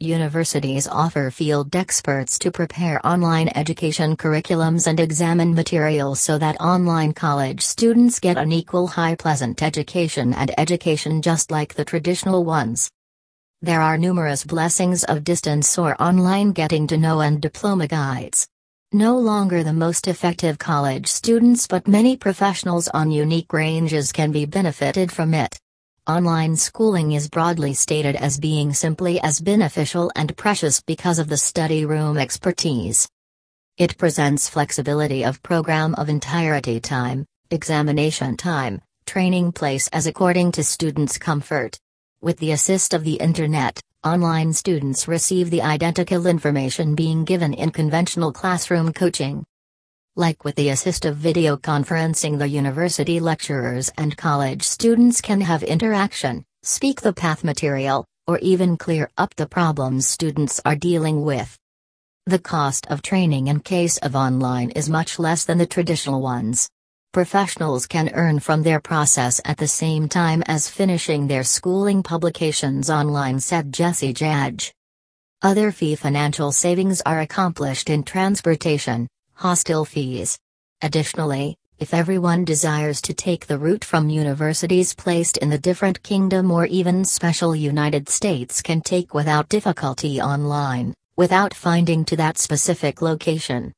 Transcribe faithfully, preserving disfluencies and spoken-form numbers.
Universities offer field experts to prepare online education curriculums and examine materials so that online college students get an equal high pleasant education and education just like the traditional ones. There are numerous blessings of distance or online getting to know and diploma guides. No longer the most effective college students but many professionals on unique ranges can be benefited from it. Online schooling is broadly stated as being simply as beneficial and precious because of the study room expertise. It presents flexibility of program of entirety time, examination time, training place as according to students' comfort. With the assist of the internet, online students receive the identical information being given in conventional classroom coaching. Like with the assist of video conferencing, the university lecturers and college students can have interaction, speak the path material, or even clear up the problems students are dealing with. The cost of training in case of online is much less than the traditional ones. Professionals can earn from their process at the same time as finishing their schooling publications online, said Jesse Judge. Other fee financial savings are accomplished in transportation, hostel fees. Additionally, if everyone desires to take the route from universities placed in the different kingdom or even special United States can take without difficulty online, without finding to that specific location.